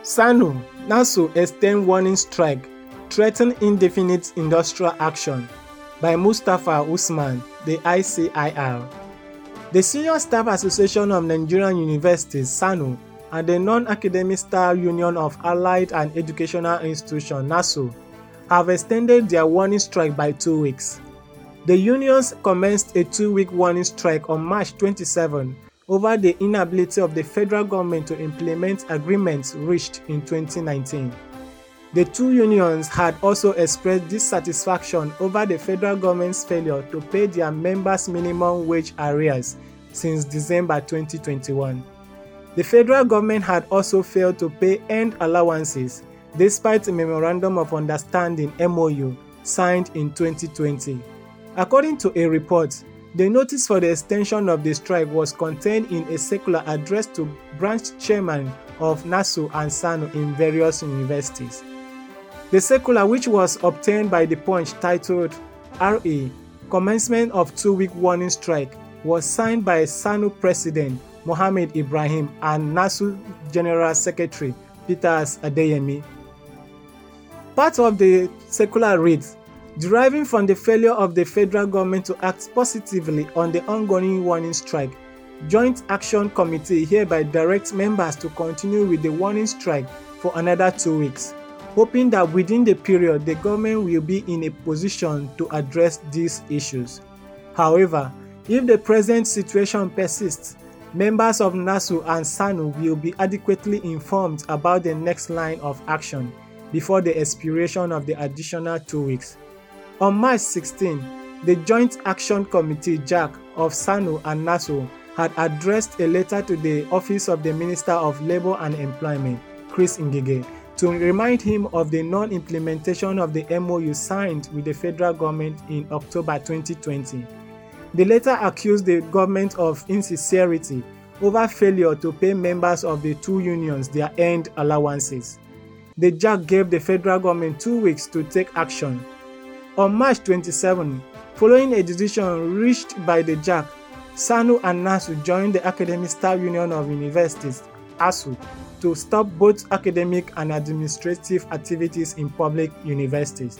SANU, NASU extend warning strike, threaten indefinite industrial action by Mustapha Usman, the ICIR. The Senior Staff Association of Nigerian Universities (SANU) and the Non-Academic Staff Union of Allied and Educational Institutions (NASU) have extended their warning strike by 2 weeks. The unions commenced a 2-week warning strike on March 27 over the inability of the federal government to implement agreements reached in 2019. The two unions had also expressed dissatisfaction over the federal government's failure to pay their members minimum wage arrears since December 2021. The federal government had also failed to pay earned allowances despite a Memorandum of Understanding (MOU) signed in 2020. According to a report, the notice for the extension of the strike was contained in a circular addressed to branch chairmen of NASU and SANU in various universities. The circular, which was obtained by The Punch titled RA Commencement of 2-Week Warning Strike, was signed by SANU President Mohammed Ibrahim and NASU General Secretary Peters Adeyemi. Part of the circular reads, deriving from the failure of the federal government to act positively on the ongoing warning strike, Joint Action Committee hereby directs members to continue with the warning strike for another 2 weeks, hoping that within the period the government will be in a position to address these issues. However, if the present situation persists, members of NASU and SANU will be adequately informed about the next line of action before the expiration of the additional 2 weeks. On March 16, the Joint Action Committee (JAC) of SANU and NASU had addressed a letter to the Office of the Minister of Labour and Employment, Chris Ngige, to remind him of the non-implementation of the MOU signed with the federal government in October 2020. The letter accused the government of insincerity over failure to pay members of the two unions their earned allowances. The JAC gave the federal government 2 weeks to take action. On March 27, following a decision reached by the JAC, SANU and NASU joined the Academic Staff Union of Universities (ASU) to stop both academic and administrative activities in public universities.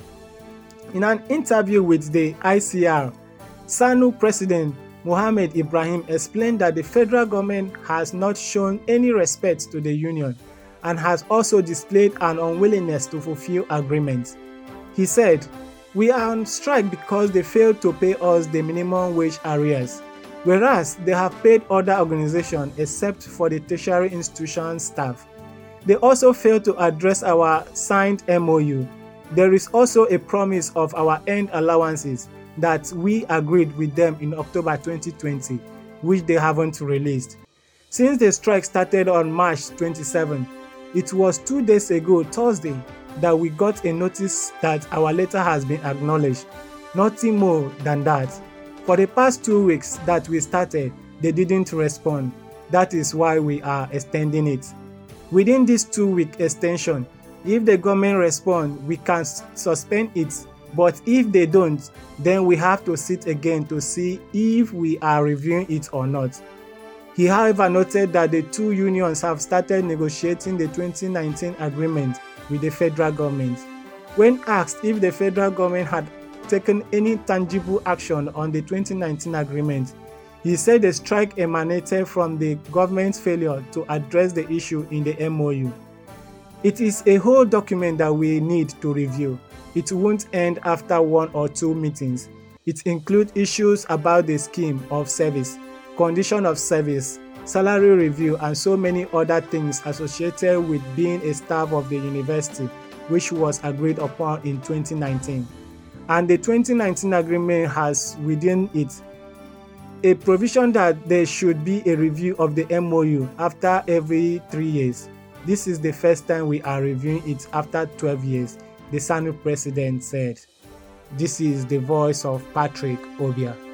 In an interview with the ICR, SANU President Mohammed Ibrahim explained that the federal government has not shown any respect to the union and has also displayed an unwillingness to fulfill agreements. He said, "We are on strike because they failed to pay us the minimum wage arrears, whereas they have paid other organizations except for the tertiary institution staff. They also failed to address our signed MOU. There is also a promise of our earned allowances that we agreed with them in October 2020, which they haven't released." Since the strike started on March 27, it was 2 days ago, Thursday, that we got a notice that our letter has been acknowledged. Nothing more than that. For the past 2 weeks that we started, they didn't respond. That is why we are extending it. Within this 2-week extension, if the government responds, we can suspend it. But if they don't, then we have to sit again to see if we are reviewing it or not. He, however, noted that the two unions have started negotiating the 2019 agreement with the federal government. When asked if the federal government had taken any tangible action on the 2019 agreement, he said the strike emanated from the government's failure to address the issue in the MOU. "It is a whole document that we need to review. It won't end after 1 or 2 meetings. It includes issues about the scheme of service, condition of service, salary review, and so many other things associated with being a staff of the university, which was agreed upon in 2019. And the 2019 agreement has within it a provision that there should be a review of the MOU after every 3 years. This is the first time we are reviewing it after 12 years, the SANU president said. This is the voice of Patrick Obia.